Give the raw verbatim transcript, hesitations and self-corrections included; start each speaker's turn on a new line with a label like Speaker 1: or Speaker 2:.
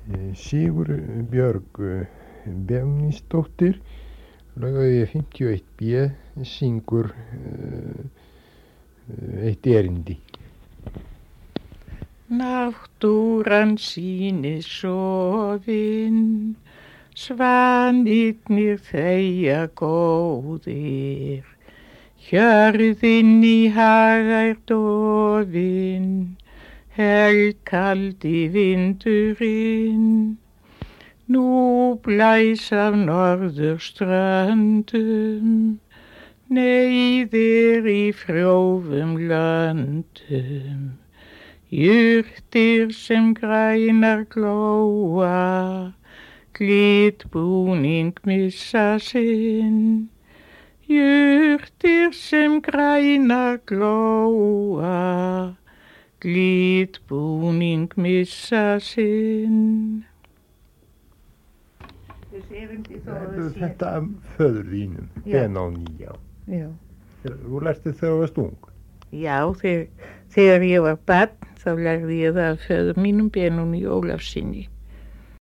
Speaker 1: Sigurbjörg Benediktsdóttir, Laugavegi fimmtíu og eitt B, syngur uh, eitt erindi.
Speaker 2: Náttúran sýnir sofin, svanirnir þegja góðir, hjörðin í haga er dofin, helkaldi vindurinn, nú blæs af norðurströndum, neyðir í frjófum löndum, jurtir sem grænar glóa, glitbúning missa sinn, jurtir sem grænar glóa, glitbúning missa sinn.
Speaker 1: Þetta af föður þínum, Benóní.
Speaker 2: Já.
Speaker 1: Þú lærti þegar þú varst ung?
Speaker 2: Já, þegar, þegar ég var barn þá lærði ég það af föður mínum, Benóní Ólafssyni.